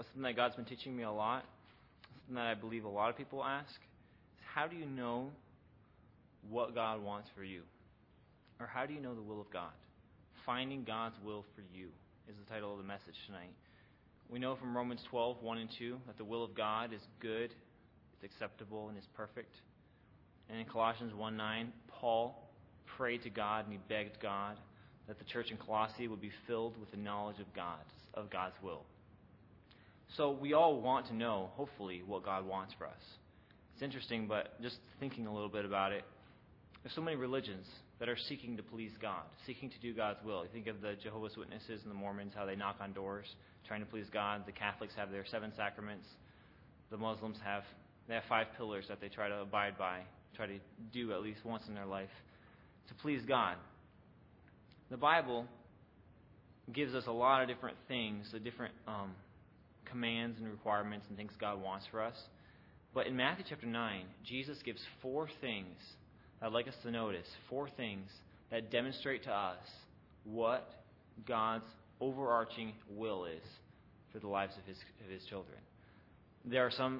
but something that God's been teaching me a lot, something that I believe a lot of people ask, is how do you know what God wants for you? Or how do you know the will of God? Finding God's will for you is the title of the message tonight. We know from Romans 12, 1 and 2, that the will of God is good, it's acceptable, and is perfect. And in Colossians 1:9, Paul prayed to God and he begged God that the church in Colossae would be filled with the knowledge of God's will. So we all want to know, hopefully, what God wants for us. It's interesting, but just thinking a little bit about it, there's so many religions that are seeking to please God, seeking to do God's will. You think of the Jehovah's Witnesses and the Mormons, how they knock on doors trying to please God. The Catholics have their 7 sacraments. The Muslims have 5 pillars that they try to abide by, try to do at least once in their life to please God. The Bible gives us a lot of different things, the different commands and requirements and things God wants for us. But in Matthew chapter 9, Jesus gives 4 things I'd like us to notice, 4 things that demonstrate to us what God's overarching will is for the lives of his children. There are some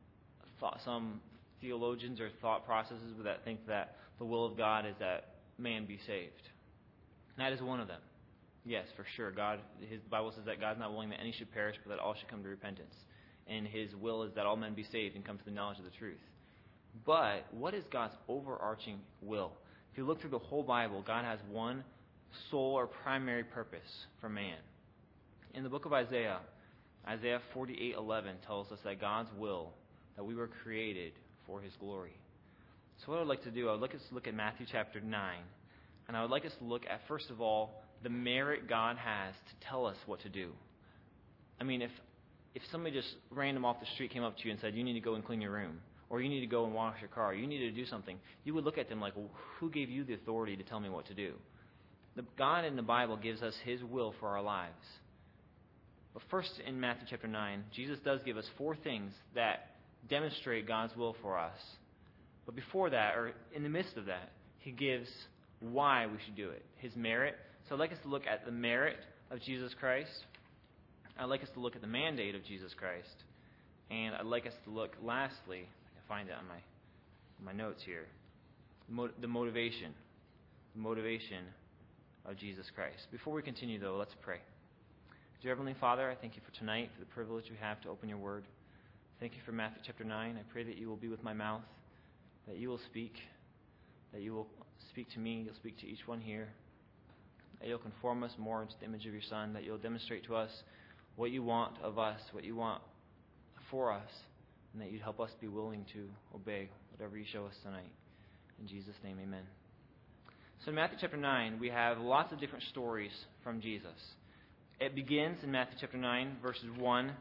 theologians or thought processes that think that the will of God is that man be saved. And that is one of them. Yes, for sure. His Bible says that God's not willing that any should perish, but that all should come to repentance. And his will is that all men be saved and come to the knowledge of the truth. But what is God's overarching will? If you look through the whole Bible, God has one sole or primary purpose for man. In the book of Isaiah, Isaiah 48:11 tells us that God's will, that we were created for his glory. So what I would like to do, I would like us to look at Matthew chapter 9. And I would like us to look at, first of all, the merit God has to tell us what to do. I mean, if somebody just random off the street came up to you and said, you need to go and clean your room, or you need to go and wash your car, or you need to do something, you would look at them like, well, who gave you the authority to tell me what to do? God in the Bible gives us his will for our lives. But first, in Matthew chapter 9, Jesus does give us 4 things that demonstrate God's will for us. But before that, or in the midst of that, he gives why we should do it, his merit. So I'd like us to look at the merit of Jesus Christ. I'd like us to look at the mandate of Jesus Christ. And I'd like us to look, lastly, I can find it on my notes here, the motivation of Jesus Christ. Before we continue, though, let's pray. Dear Heavenly Father, I thank you for tonight, for the privilege we have to open your word. Thank you for Matthew chapter 9. I pray that you will be with my mouth, that you will speak to me, you'll speak to each one here, that you'll conform us more into the image of your Son, that you'll demonstrate to us what you want of us, what you want for us, and that you'd help us be willing to obey whatever you show us tonight. In Jesus' name, amen. So in Matthew chapter 9, we have lots of different stories from Jesus. It begins in Matthew chapter 9, verses 1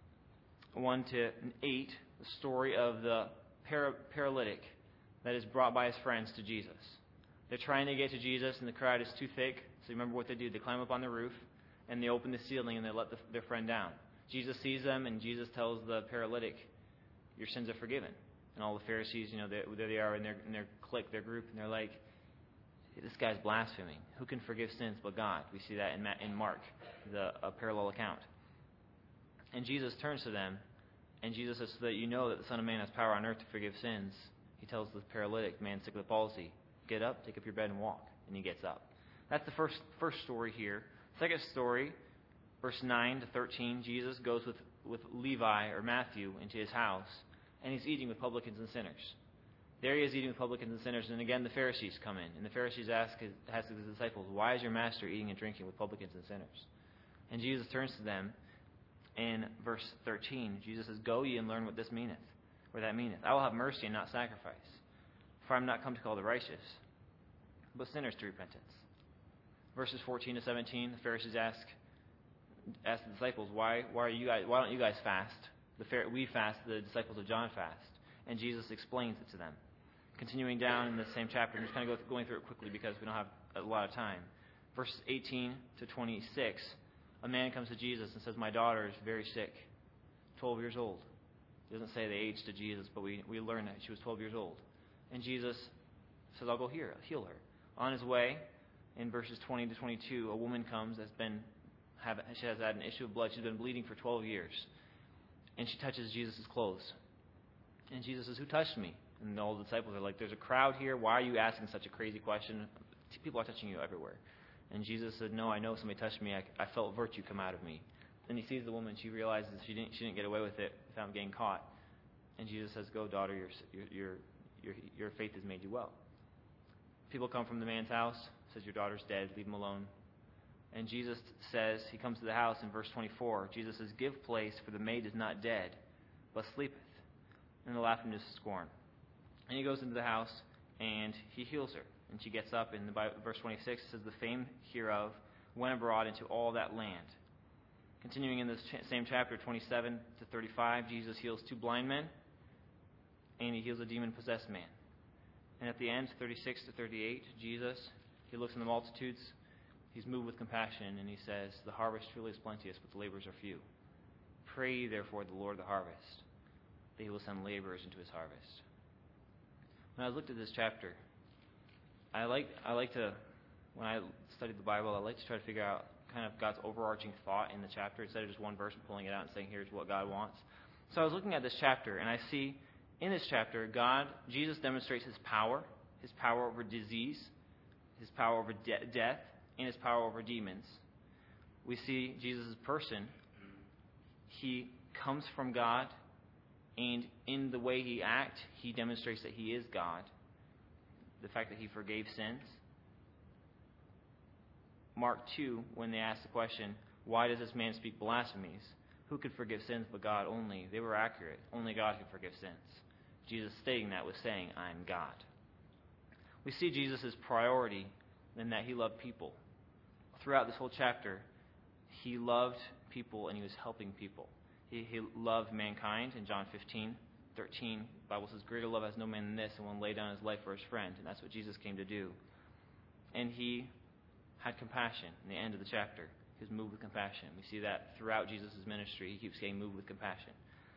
to 8, the story of the paralytic that is brought by his friends to Jesus. They're trying to get to Jesus, and the crowd is too thick. So you remember what they do. They climb up on the roof, and they open the ceiling, and they let their friend down. Jesus sees them, and Jesus tells the paralytic, your sins are forgiven. And all the Pharisees, there they are in their clique, their group, and they're like, this guy's blaspheming. Who can forgive sins but God? We see that in Mark, a parallel account. And Jesus turns to them, and Jesus says, so that you know that the Son of Man has power on earth to forgive sins. He tells the paralytic man sick with palsy, get up, take up your bed, and walk. And he gets up. That's the first story here. Second story, verse 9 to 13, Jesus goes with Levi, or Matthew, into his house, and he's eating with publicans and sinners. There he is eating with publicans and sinners, and again the Pharisees come in. And the Pharisees ask his disciples, why is your master eating and drinking with publicans and sinners? And Jesus turns to them, in verse 13, Jesus says, go ye and learn what this meaneth, or that meaneth. I will have mercy and not sacrifice. For I am not come to call the righteous, but sinners to repentance. Verses 14 to 17, the Pharisees ask the disciples, why don't you guys fast? We fast, the disciples of John fast. And Jesus explains it to them. Continuing down in the same chapter, I'm just kind of going through it quickly because we don't have a lot of time. Verses 18 to 26, a man comes to Jesus and says, my daughter is very sick, 12 years old. It doesn't say the age to Jesus, but we learn that she was 12 years old. And Jesus says, I'll go heal her. On his way, in verses 20 to 22, a woman comes she has had an issue of blood. She's been bleeding for 12 years. and she touches Jesus' clothes. And Jesus says, "Who touched me?" And all the disciples are like, "There's a crowd here. Why are you asking such a crazy question? People are touching you everywhere." And Jesus said, "No, I know somebody touched me. I felt virtue come out of me." And he sees the woman. She realizes she didn't get away with it without getting caught. And Jesus says, "Go, daughter. Your faith has made you well." People come from the man's house. Says, "Your daughter's dead. Leave him alone." And Jesus says, he comes to the house in verse 24. Jesus says, "Give place, for the maid is not dead, but sleepeth." And they laugh him to scorn. And he goes into the house, and he heals her. And she gets up, and verse 26 says, "The fame hereof went abroad into all that land." Continuing in this same chapter, 27 to 35, Jesus heals 2 blind men, and he heals a demon-possessed man. And at the end, 36 to 38, Jesus, he looks in the multitudes. He's moved with compassion, and he says, "The harvest truly is plenteous, but the laborers are few. Pray ye therefore the Lord of the harvest, that he will send laborers into his harvest." When I looked at this chapter, I like to, when I studied the Bible, I like to try to figure out kind of God's overarching thought in the chapter instead of just one verse and pulling it out and saying, "Here's what God wants." So I was looking at this chapter, and I see in this chapter, Jesus demonstrates his power over disease, his power over death, and his power over demons. We see Jesus' person. He comes from God, and in the way he acts, he demonstrates that he is God. The fact that he forgave sins. Mark 2, when they asked the question, "Why does this man speak blasphemies? Who could forgive sins but God only?" They were accurate. Only God could forgive sins. Jesus stating that was saying, "I'm God." We see Jesus' priority in that he loved people. Throughout this whole chapter, he loved people and he was helping people. He loved mankind. In John 15:13, the Bible says, "Greater love has no man than this, and one lay down his life for his friend." And that's what Jesus came to do. And he had compassion in the end of the chapter. He was moved with compassion. We see that throughout Jesus' ministry. He keeps getting moved with compassion.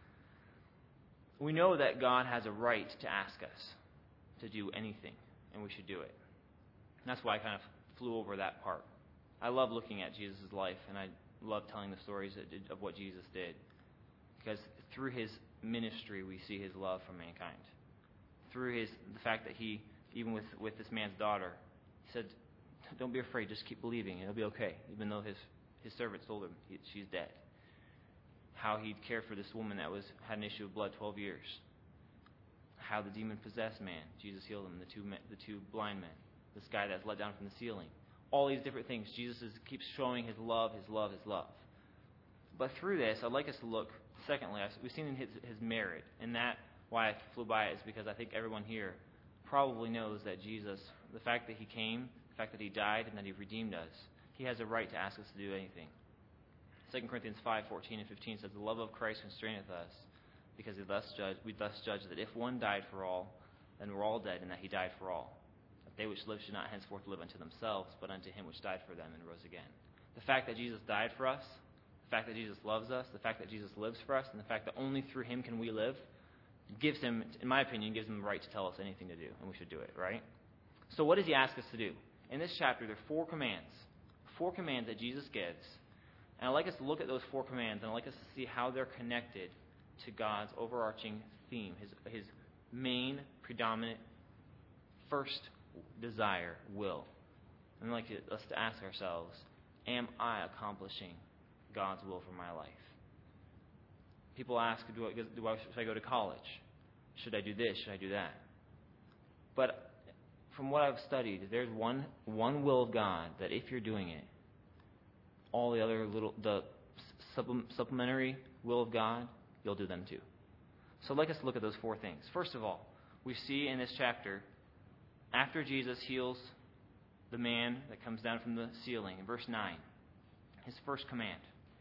We know that God has a right to ask us to do anything, and we should do it. And that's why I kind of flew over that part. I love looking at Jesus' life, and I love telling the stories of what Jesus did. Because through his ministry, we see his love for mankind. Through the fact that he, even with this man's daughter, he said, "Don't be afraid, just keep believing, and it'll be okay," even though his servants told him she's dead. How he cared for this woman that had an issue of blood 12 years. How the demon-possessed man, Jesus healed him, the two blind men, this guy that's let down from the ceiling. All these different things. Jesus keeps showing his love, his love, his love. But through this, I'd like us to look, secondly, we've seen his merit, and that, why I flew by it, is because I think everyone here probably knows that Jesus, the fact that he came, the fact that he died, and that he redeemed us, he has a right to ask us to do anything. 2 Corinthians 5:14 and 15 says, "The love of Christ constraineth us, because we thus judge that if one died for all, then we're all dead, and that he died for all. That they which live should not henceforth live unto themselves, but unto him which died for them and rose again." The fact that Jesus died for us, the fact that Jesus loves us, the fact that Jesus lives for us, and the fact that only through him can we live, gives him, in my opinion, gives him the right to tell us anything to do, and we should do it, right? So what does he ask us to do? In this chapter, there are 4 commands that Jesus gives. And I'd like us to look at those 4 commands, and I'd like us to see how they're connected to God's overarching theme, his main, predominant, first desire, will. And I'd like us to ask ourselves, am I accomplishing God's will for my life? People ask, should I go to college? Should I do this? Should I do that? But from what I've studied, there's one will of God that if you're doing it, all the other the supplementary will of God, you'll do them too. So I'd like us to look at those 4 things. First of all, we see in this chapter, after Jesus heals the man that comes down from the ceiling, in verse 9, his first command.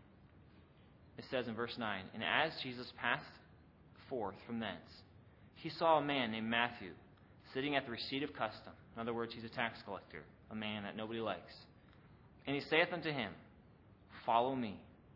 It says in verse 9, "And as Jesus passed forth from thence, he saw a man named Matthew sitting at the receipt of custom." In other words, he's a tax collector, a man that nobody likes. "And he saith unto him, Follow me.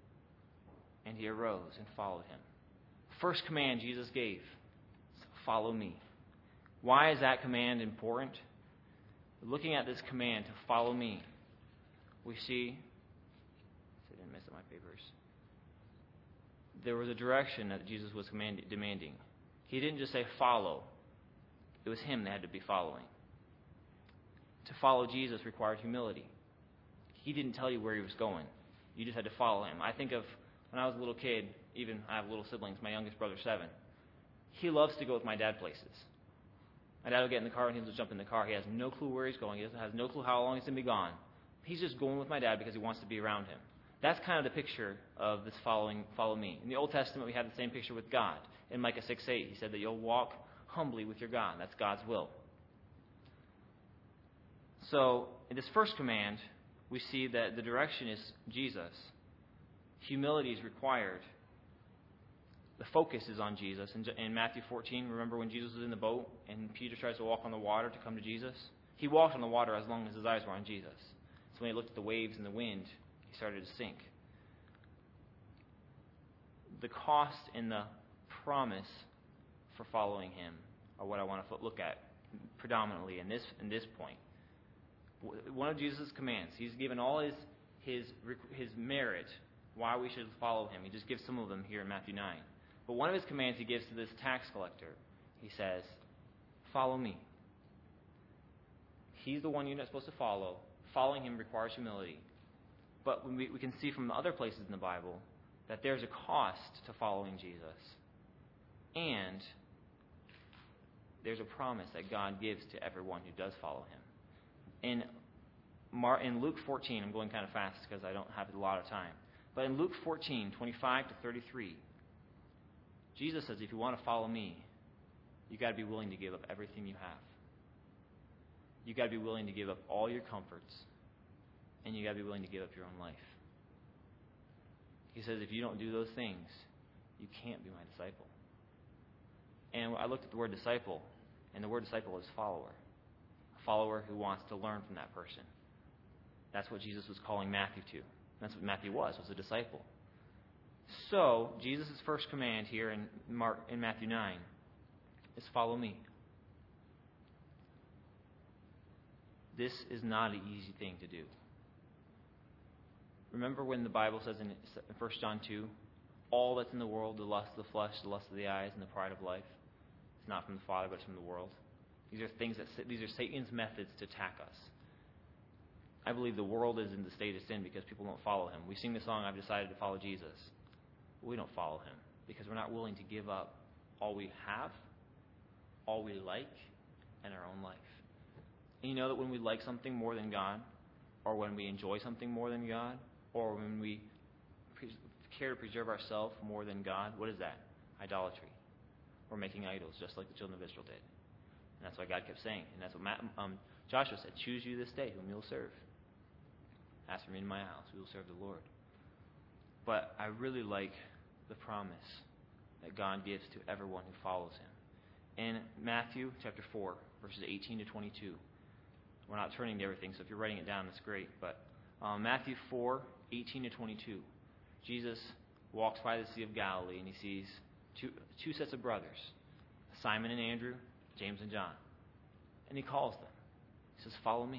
And he arose and followed him." First command Jesus gave, follow me. Why is that command important? Looking at this command to follow me, we see, I didn't mess up my papers. there was a direction that Jesus was demanding. He didn't just say follow. It was him they had to be following. To follow Jesus required humility. He didn't tell you where he was going. You just had to follow him. I think of when I was a little kid, even I have little siblings, my youngest brother's 7. He loves to go with my dad places. My dad will get in the car and he'll just jump in the car. He has no clue where he's going. He has no clue how long he's going to be gone. He's just going with my dad because he wants to be around him. That's kind of the picture of this follow me. In the Old Testament, we have the same picture with God. In Micah 6:8, he said that you'll walk humbly with your God. That's God's will. So, in this first command, we see that the direction is Jesus. Humility is required. The focus is on Jesus. In Matthew 14, remember when Jesus was in the boat and Peter tries to walk on the water to come to Jesus? He walked on the water as long as his eyes were on Jesus. So when he looked at the waves and the wind, he started to sink. The cost and the promise for following him are what I want to look at predominantly in this point. One of Jesus' commands, he's given all his merit why we should follow him. He just gives some of them here in Matthew 9. But one of his commands he gives to this tax collector, he says, follow me. He's the one you're not supposed to follow. Following him requires humility. But we can see from other places in the Bible that there's a cost to following Jesus. And there's a promise that God gives to everyone who does follow him. In Luke 14, I'm going kind of fast because I don't have a lot of time. But in Luke 14, 25 to 33, Jesus says, if you want to follow me, you've got to be willing to give up everything you have. You've got to be willing to give up all your comforts. And you've got to be willing to give up your own life. He says, if you don't do those things, you can't be my disciple. And I looked at the word disciple, and the word disciple is follower. A follower who wants to learn from that person. That's what Jesus was calling Matthew to. That's what Matthew was a disciple. So, Jesus' first command here in Matthew 9 is follow me. This is not an easy thing to do. Remember when the Bible says in 1 John 2, all that's in the world, the lust of the flesh, the lust of the eyes, and the pride of life, it's not from the Father, but it's from the world. These are Satan's methods to attack us. I believe the world is in the state of sin because people don't follow him. We sing the song, I've decided to follow Jesus. But we don't follow him because we're not willing to give up all we have, all we like, and our own life. And you know that when we like something more than God, or when we enjoy something more than God, or when we care to preserve ourselves more than God, what is that? Idolatry. We're making idols, just like the children of Israel did. And that's why God kept saying. And that's what Joshua said, choose you this day whom you'll serve. As for me and my house, we will serve the Lord. But I really like the promise that God gives to everyone who follows him. In Matthew chapter 4, verses 18 to 22, we're not turning to everything, so if you're writing it down, that's great. But Matthew 4, 18 to 22, Jesus walks by the Sea of Galilee and he sees two sets of brothers, Simon and Andrew, James and John. And he calls them. He says, follow me.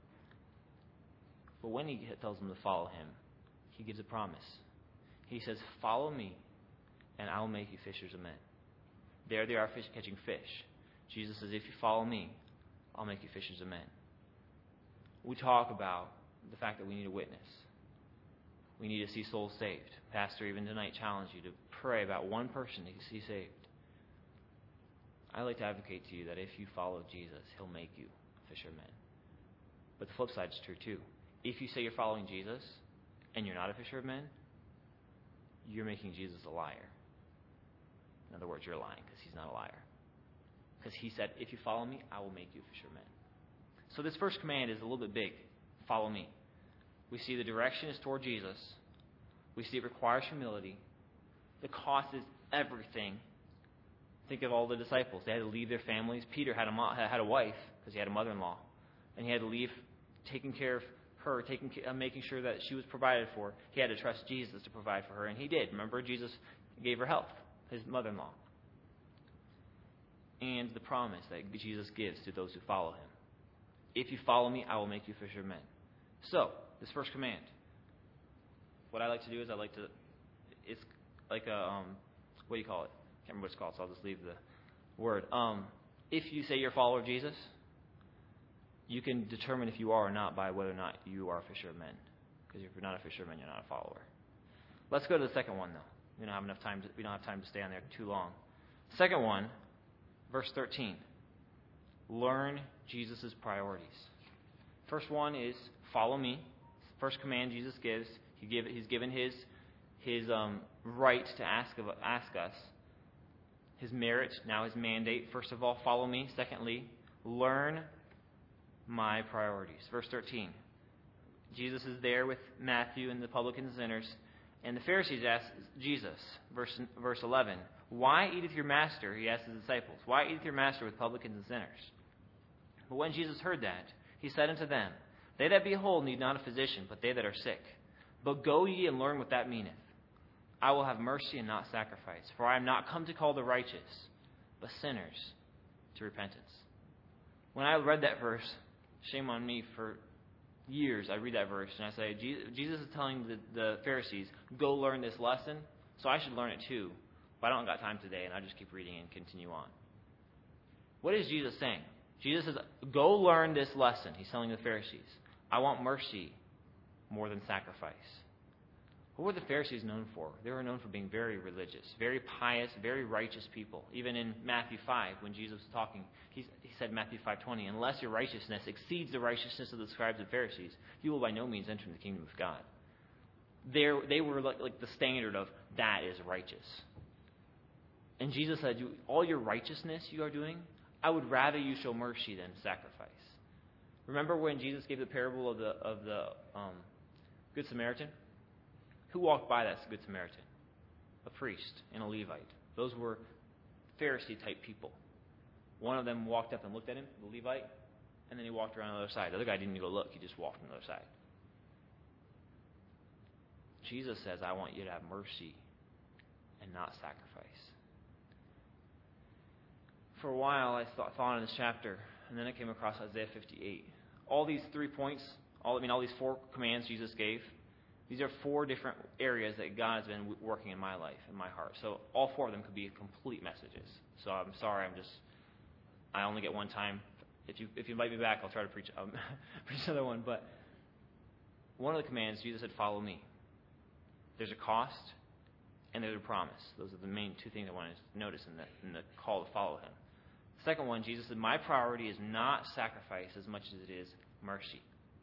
But when he tells them to follow him, he gives a promise. He says, follow me, and I will make you fishers of men. There they are catching fish. Jesus says, if you follow me, I'll make you fishers of men. We talk about the fact that we need a witness. We need to see souls saved. Pastor, even tonight, challenged you to pray about one person that you see saved. I'd like to advocate to you that if you follow Jesus, he'll make you a fisher of men. But the flip side is true too. If you say you're following Jesus and you're not a fisher of men, you're making Jesus a liar. In other words, you're lying because he's not a liar. Because he said, if you follow me, I will make you a fisher of men. So this first command is a little bit big. Follow me. We see the direction is toward Jesus. We see it requires humility. The cost is everything. Think of all the disciples. They had to leave their families. Peter had a wife because he had a mother-in-law. And he had to leave taking care of her, making sure that she was provided for. He had to trust Jesus to provide for her, and he did. Remember, Jesus gave her health, his mother-in-law. And the promise that Jesus gives to those who follow him. If you follow me, I will make you fisher of men. So, this first command. What I like to do is what do you call it? I can't remember what it's called, so I'll just leave the word. If you say you're a follower of Jesus, you can determine if you are or not by whether or not you are a fisher of men. Because if you're not a fisher of men, you're not a follower. Let's go to the second one, though. We don't have time to stay on there too long. Second one, verse 13. Learn Jesus' priorities. First one is follow me. First command Jesus gives. He's given his right to ask us. His merit, now his mandate. First of all, follow me. Secondly, learn my priorities. Verse 13. Jesus is there with Matthew and the publicans and sinners, and the Pharisees ask Jesus, verse 11, why eateth your master, he asked his disciples, why eateth your master with publicans and sinners? But when Jesus heard that, he said unto them, they that be whole need not a physician, but they that are sick. But go ye and learn what that meaneth. I will have mercy and not sacrifice, for I am not come to call the righteous, but sinners to repentance. When I read that verse, shame on me, for years I read that verse and I say, Jesus is telling the Pharisees, go learn this lesson, so I should learn it too. But I don't got time today, and I just keep reading and continue on. What is Jesus saying? Jesus says, go learn this lesson. He's telling the Pharisees, I want mercy more than sacrifice. What were the Pharisees known for? They were known for being very religious, very pious, very righteous people. Even in Matthew 5, when Jesus was talking, he said, Matthew 5:20, unless your righteousness exceeds the righteousness of the scribes and Pharisees, you will by no means enter the kingdom of God. They were like the standard of that is righteous. And Jesus said, all your righteousness you are doing, I would rather you show mercy than sacrifice. Remember when Jesus gave the parable of the Good Samaritan? Who walked by that Good Samaritan? A priest and a Levite. Those were Pharisee-type people. One of them walked up and looked at him, the Levite, and then he walked around the other side. The other guy didn't even go look. He just walked on the other side. Jesus says, I want you to have mercy and not sacrifice. For a while, I thought on this chapter, and then I came across Isaiah 58. All these 3 points, all these 4 commands Jesus gave, these are 4 different areas that God has been working in my life, in my heart. So all 4 of them could be complete messages. So I'm sorry, I only get one time. If you invite me back, I'll try to preach another one. But one of the commands, Jesus said, follow me. There's a cost and there's a promise. Those are the main 2 things I want to notice in the call to follow him. The second one, Jesus said, my priority is not sacrifice as much as it is mercy.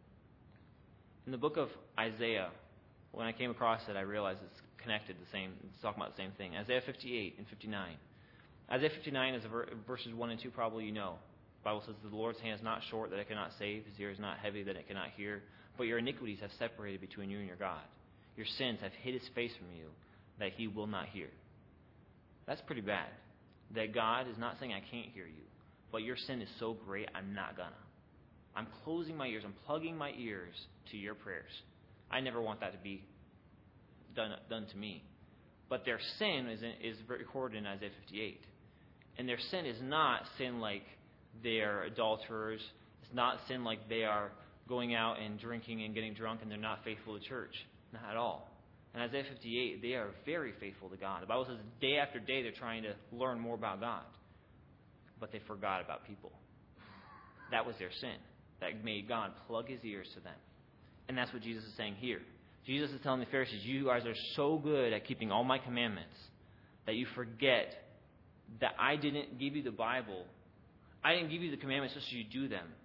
In the book of Isaiah, when I came across it, I realized it's connected it's talking about the same thing. Isaiah 58 and 59. Isaiah 59 is verses 1 and 2, probably you know. The Bible says, the Lord's hand is not short that it cannot save, his ear is not heavy that it cannot hear, but your iniquities have separated between you and your God. Your sins have hid his face from you, that he will not hear. That's pretty bad. That God is not saying I can't hear you, but your sin is so great, I'm not gonna. I'm closing my ears, I'm plugging my ears to your prayers. I never want that to be done to me. But their sin is recorded in Isaiah 58. And their sin is not sin like they are adulterers. It's not sin like they are going out and drinking and getting drunk and they're not faithful to church. Not at all. In Isaiah 58, they are very faithful to God. The Bible says day after day they're trying to learn more about God. But they forgot about people. That was their sin. That made God plug his ears to them. And that's what Jesus is saying here. Jesus is telling the Pharisees, you guys are so good at keeping all my commandments that you forget that I didn't give you the Bible. I didn't give you the commandments just so you do them.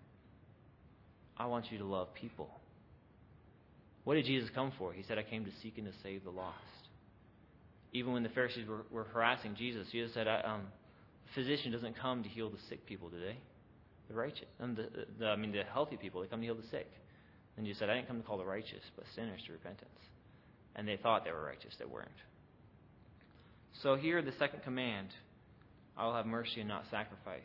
I want you to love people. What did Jesus come for? He said, I came to seek and to save the lost. Even when the Pharisees were harassing Jesus, Jesus said, a physician doesn't come to heal the sick people today. The righteous, the healthy people, they come to heal the sick. And Jesus said, I didn't come to call the righteous, but sinners to repentance. And they thought they were righteous. They weren't. So here, the second command, I will have mercy and not sacrifice.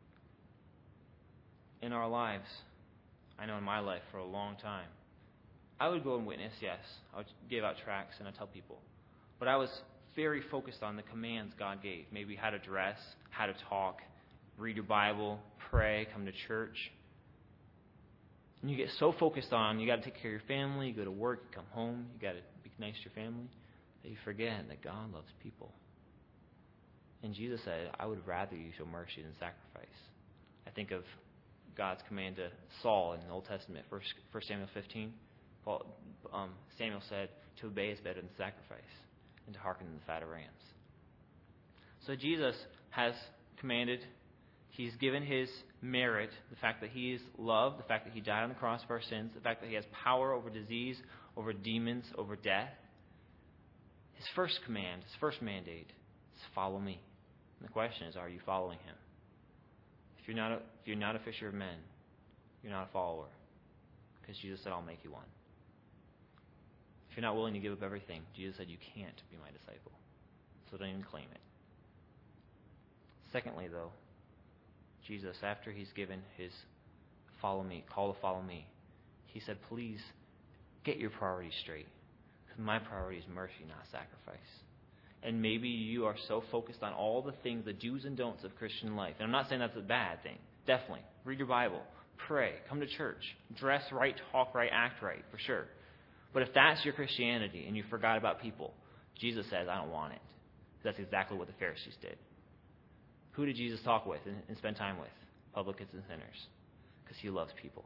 In our lives, I know in my life for a long time, I would go and witness, yes. I would give out tracts and I'd tell people. But I was very focused on the commands God gave. Maybe how to dress, how to talk, read your Bible, pray, come to church. And you get so focused on, you got to take care of your family, you go to work, you come home, you got to be nice to your family. that you forget that God loves people. And Jesus said, I would rather you show mercy than sacrifice. I think of God's command to Saul in the Old Testament, 1 Samuel 15. Samuel said, to obey is better than sacrifice, and to hearken than the fat of rams. So Jesus has commanded, he's given his merit, the fact that he is loved, the fact that he died on the cross for our sins, the fact that he has power over disease, over demons, over death. His first command, his first mandate is follow me. And the question is, are you following him? If you're not a fisher of men, you're not a follower. Because Jesus said, I'll make you one. If you're not willing to give up everything, Jesus said, you can't be my disciple. So don't even claim it. Secondly, though, Jesus, after he's given his call to follow me, he said, please get your priorities straight. Because my priority is mercy, not sacrifice. And maybe you are so focused on all the things, the do's and don'ts of Christian life. And I'm not saying that's a bad thing. Definitely. Read your Bible. Pray. Come to church. Dress right, talk right, act right, for sure. But if that's your Christianity and you forgot about people, Jesus says, I don't want it. That's exactly what the Pharisees did. Who did Jesus talk with and spend time with? Publicans and sinners. Because he loves people.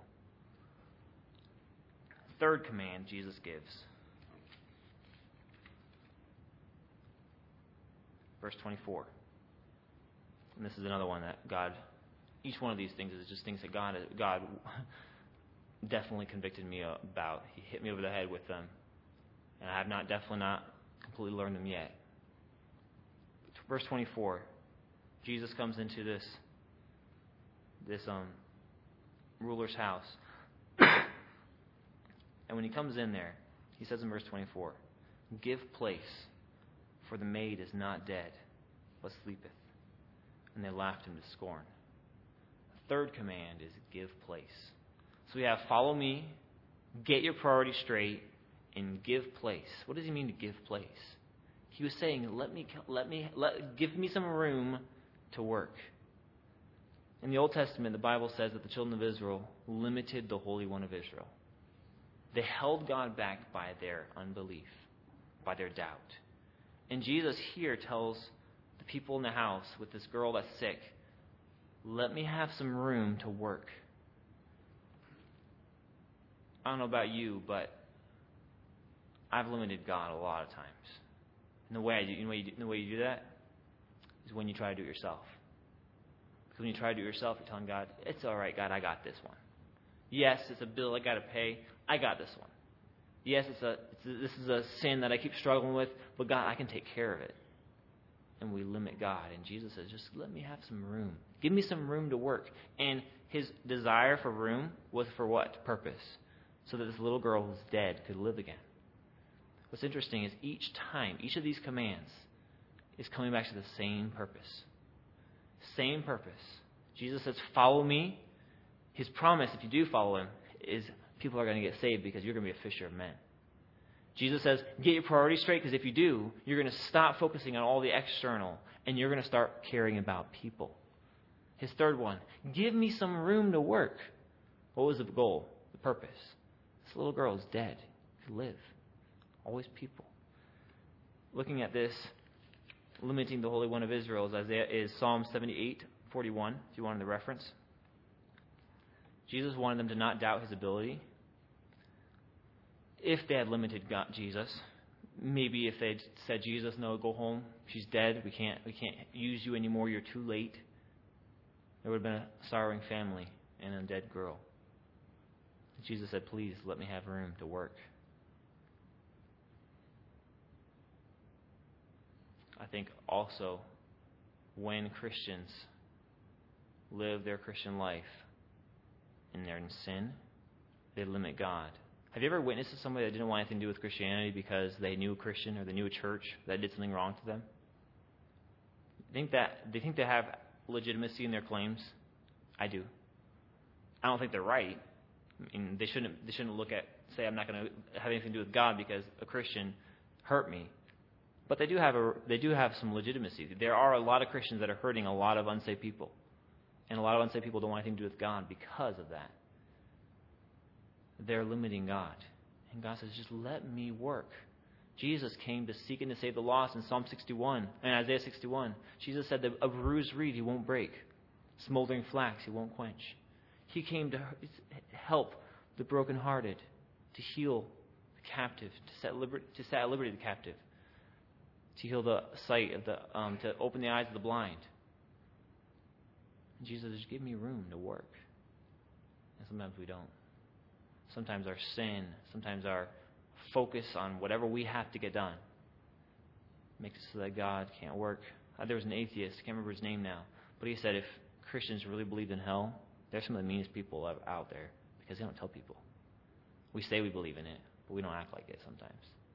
Third command Jesus gives. Verse 24. And this is another one that God, each one of these things is just things that God definitely convicted me about. He hit me over the head with them. And I have definitely not completely learned them yet. Verse 24. Jesus comes into this ruler's house. And when he comes in there, he says in verse 24, give place, for the maid is not dead, but sleepeth. And they laughed him to scorn. The third command is give place. So we have follow me, get your priorities straight, and give place. What does he mean to give place? He was saying, give me some room to work. In the Old Testament, the Bible says that the children of Israel limited the Holy One of Israel. They held God back by their unbelief, by their doubt. And Jesus here tells the people in the house with this girl that's sick, let me have some room to work. I don't know about you, but I've limited God a lot of times. And the way you do that is when you try to do it yourself. Because when you try to do it yourself, you're telling God, it's all right, God, I got this one. Yes, it's a bill I got to pay. I got this one. Yes, this is a sin that I keep struggling with, but God, I can take care of it. And we limit God. And Jesus says, just let me have some room. Give me some room to work. And his desire for room was for what? Purpose. So that this little girl who's dead could live again. What's interesting is each of these commands is coming back to the same purpose. Same purpose. Jesus says, follow me. His promise, if you do follow him, is people are going to get saved because you're going to be a fisher of men. Jesus says, get your priorities straight, because if you do, you're going to stop focusing on all the external, and you're going to start caring about people. His third one, give me some room to work. What was the goal? The purpose. This little girl is dead. Could live. Always people. Looking at this, limiting the Holy One of Israel is Psalm 78:41, if you wanted the reference. Jesus wanted them to not doubt his ability. If they had limited Jesus, maybe if they'd said, Jesus, no, go home. She's dead. We can't use you anymore. You're too late. There would have been a sorrowing family and a dead girl. Jesus said, please let me have room to work. I think also when Christians live their Christian life and they're in sin, they limit God. Have you ever witnessed to somebody that didn't want anything to do with Christianity because they knew a Christian or they knew a church that did something wrong to them? They think they have legitimacy in their claims? I do. I don't think they're right. I mean, they shouldn't say I'm not going to have anything to do with God because a Christian hurt me. But they do have some legitimacy. There are a lot of Christians that are hurting a lot of unsaved people. And a lot of unsaved people don't want anything to do with God because of that. They're limiting God. And God says, just let me work. Jesus came to seek and to save the lost in Psalm 61 and Isaiah 61. Jesus said that a bruised reed he won't break, smoldering flax he won't quench. He came to help the brokenhearted, to heal the captive, to set at liberty the captive, to heal the sight of to open the eyes of the blind. And Jesus says, give me room to work. And sometimes we don't. Sometimes our sin, sometimes our focus on whatever we have to get done makes it so that God can't work. There was an atheist, I can't remember his name now, but he said if Christians really believed in hell, they're some of the meanest people out there because they don't tell people. We say we believe in it, but we don't act like it sometimes.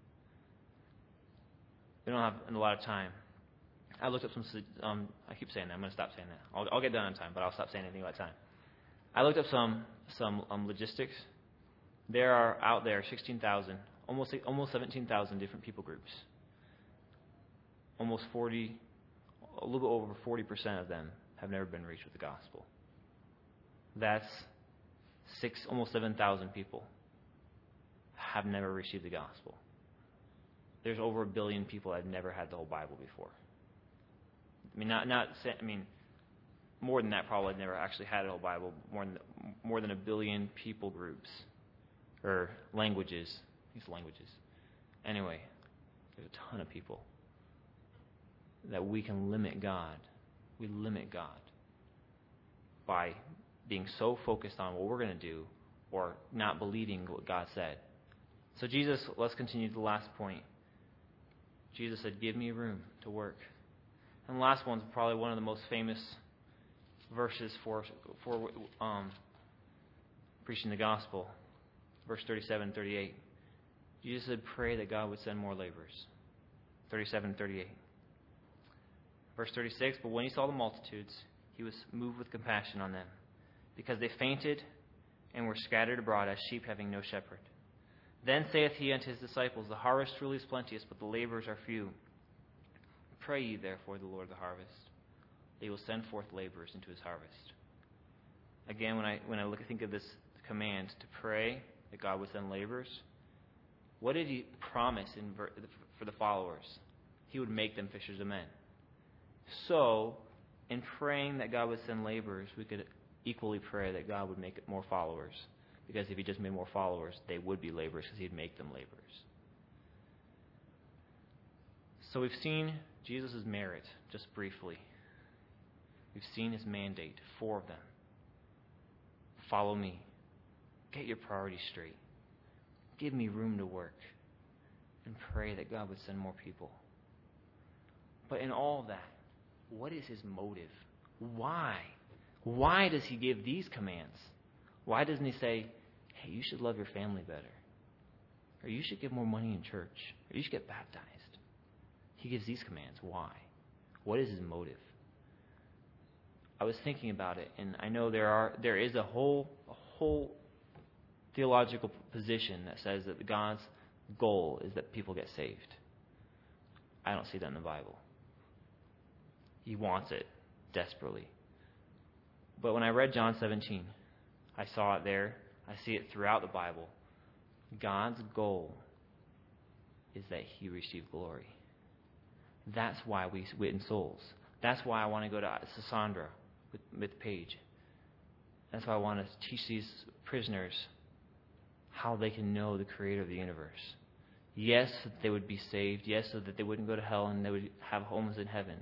We don't have a lot of time. I looked up some. I keep saying that. I'm going to stop saying that. I'll get done on time, but I'll stop saying anything about time. I looked up some logistics. There are out there 16,000, almost 17,000 different people groups. A little bit over 40% of them have never been reached with the gospel. That's almost 7,000 people have never received the gospel. There's over 1 billion people that have never had the whole Bible before. More than that probably never actually had the whole Bible. More than 1 billion people groups or languages. These languages. Anyway, there's a ton of people that we can limit God. We limit God by being so focused on what we're going to do or not believing what God said. So Jesus, let's continue to the last point. Jesus said, give me room to work. And the last one's probably one of the most famous verses for preaching the gospel. Verse 37 and 38. Jesus said, pray that God would send more laborers. 37 and 38. Verse 36, but when he saw the multitudes, he was moved with compassion on them, because they fainted and were scattered abroad as sheep having no shepherd. Then saith he unto his disciples, the harvest truly is plenteous, but the laborers are few. Pray ye therefore the Lord of the harvest, that he will send forth laborers into his harvest. Again, when I think of this command to pray that God would send laborers, what did he promise for the followers? He would make them fishers of men. So, in praying that God would send laborers, we could equally pray that God would make more followers. Because if he just made more followers, they would be laborers because he'd make them laborers. So we've seen Jesus' merit just briefly. We've seen his mandate, 4 of them. Follow me. Get your priorities straight. Give me room to work. And pray that God would send more people. But in all of that, what is his motive? Why? Why does he give these commands? Why doesn't he say, hey, you should love your family better? Or you should give more money in church? Or you should get baptized? He gives these commands. Why? What is his motive? I was thinking about it, and I know there is a whole theological position that says that God's goal is that people get saved. I don't see that in the Bible. He wants it desperately. But when I read John 17, I saw it there. I see it throughout the Bible. God's goal is that he receive glory. That's why we win souls. That's why I want to go to Sasandra with Paige. That's why I want to teach these prisoners how they can know the creator of the universe. Yes, so that they would be saved. Yes, so that they wouldn't go to hell and they would have homes in heaven.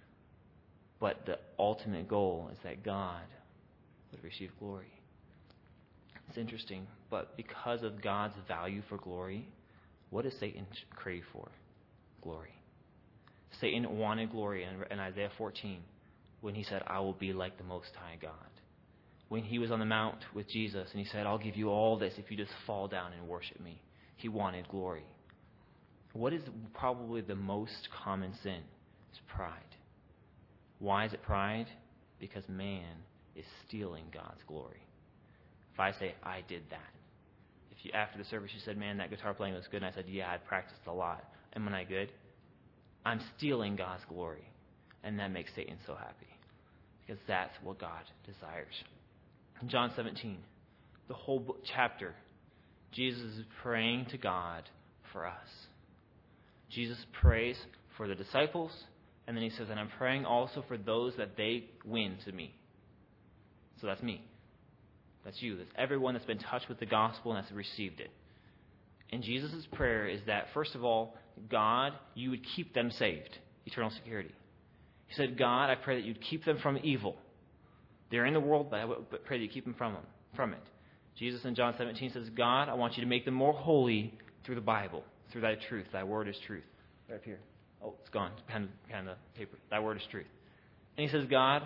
But the ultimate goal is that God would receive glory. It's interesting, but because of God's value for glory, what does Satan crave for? Glory. Satan wanted glory in Isaiah 14 when he said, I will be like the Most High God. When he was on the mount with Jesus and he said, I'll give you all this if you just fall down and worship me. He wanted glory. What is probably the most common sin? It's pride. Why is it pride? Because man is stealing God's glory. If I say, I did that. If you, after the service you said, man, that guitar playing was good, and I said, yeah, I practiced a lot. Am I good? I'm stealing God's glory. And that makes Satan so happy. Because that's what God desires. In John 17, the whole chapter, Jesus is praying to God for us. Jesus prays for the disciples, and then he says, and I'm praying also for those that they win to me. So that's me. That's you. That's everyone that's been touched with the gospel and that's received it. And Jesus' prayer is that, first of all, God, you would keep them saved, eternal security. He said, God, I pray that you'd keep them from evil. They're in the world, but I pray that you keep them from it. Jesus in John 17 says, God, I want you to make them more holy through the Bible, through thy truth. Thy word is truth. Right up here. Oh, it's gone. It's behind the paper. Thy word is truth. And he says, God,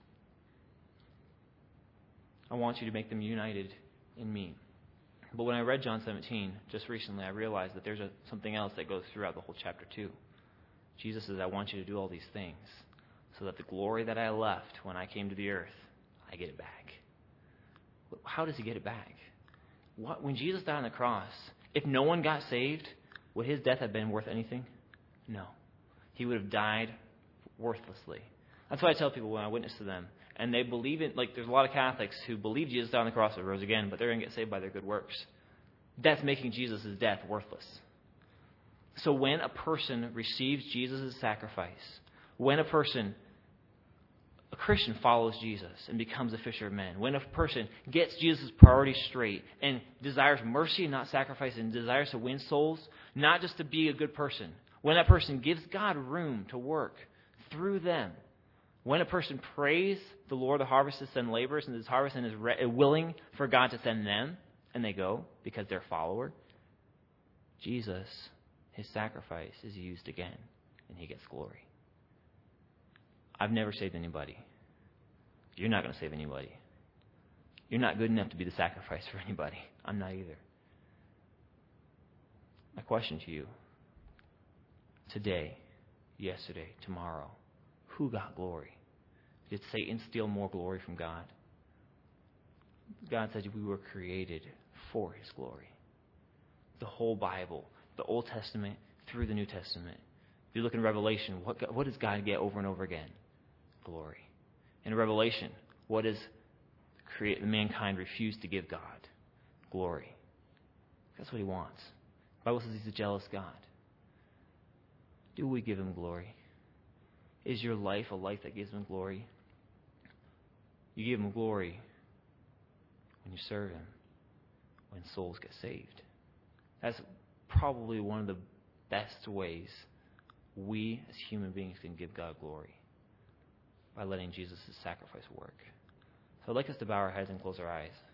I want you to make them united in me. But when I read John 17 just recently, I realized that there's something else that goes throughout the whole chapter 2. Jesus says, I want you to do all these things so that the glory that I left when I came to the earth, I get it back. How does he get it back? When Jesus died on the cross, if no one got saved, would his death have been worth anything? No. He would have died worthlessly. That's why I tell people when I witness to them. And they believe in, like, there's a lot of Catholics who believe Jesus died on the cross and rose again, but they're going to get saved by their good works. That's making Jesus' death worthless. So when a person receives Jesus' sacrifice, when a Christian follows Jesus and becomes a fisher of men, when a person gets Jesus' priorities straight and desires mercy and not sacrifice and desires to win souls, not just to be a good person, when that person gives God room to work through them, when a person prays the Lord of the harvest to send laborers into his harvest and is willing for God to send them, and they go because they're a follower, Jesus, his sacrifice, is used again, and he gets glory. I've never saved anybody. You're not going to save anybody. You're not good enough to be the sacrifice for anybody. I'm not either. My question to you, today, yesterday, tomorrow, who got glory? Did Satan steal more glory from God? God said we were created for his glory. The whole Bible, the Old Testament through the New Testament. If you look in Revelation, what does God get over and over again? Glory. In Revelation, what does mankind refuse to give God? Glory. That's what he wants. The Bible says he's a jealous God. Do we give him glory? Is your life a life that gives him glory? You give him glory when you serve him, when souls get saved. That's probably one of the best ways we as human beings can give God glory, by letting Jesus' sacrifice work. So I'd like us to bow our heads and close our eyes.